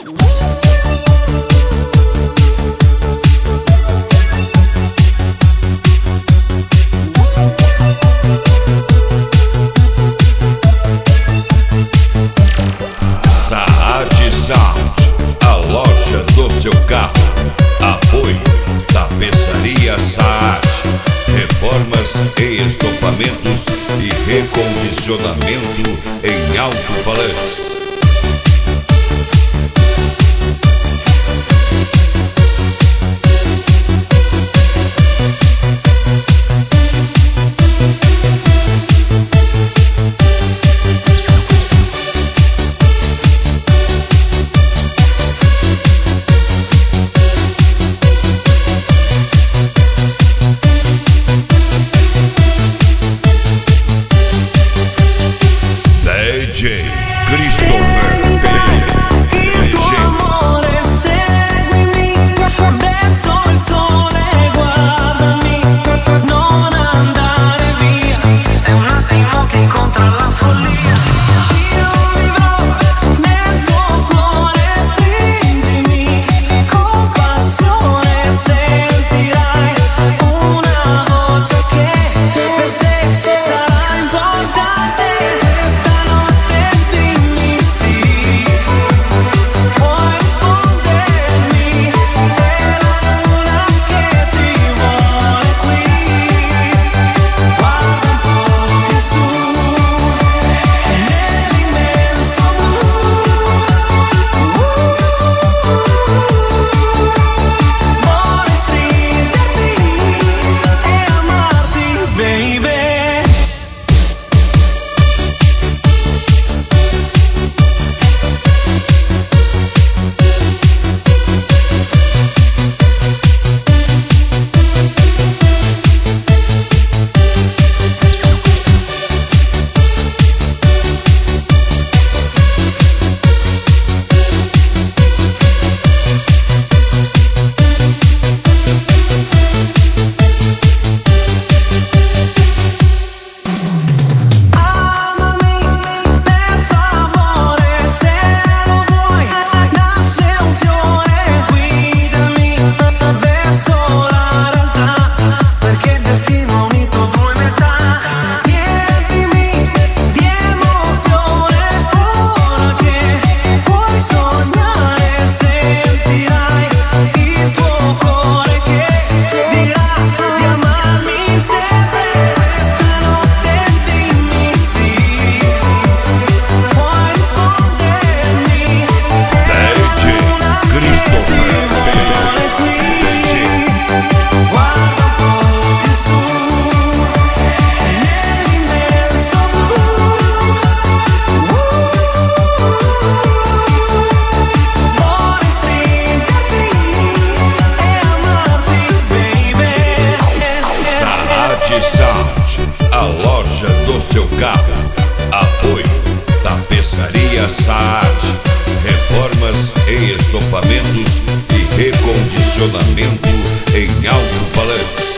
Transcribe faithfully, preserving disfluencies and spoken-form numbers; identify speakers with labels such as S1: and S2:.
S1: A loja do seu carro. Apoio Tapeçaria Saad. Reformas e estofamentos e recondicionamento em alto-falantes. D J Christopher
S2: Il tuo amore seguimi verso il sole, guardami, non andare via, è un attimo che incontra la follia. Io vivrò nel tuo cuore, stringimi con passione, sentirai una voce che per te sarà importante.
S1: A loja do seu carro. Apoio Tapeçaria Saad. Reformas e estofamentos e recondicionamento em alto-falantes.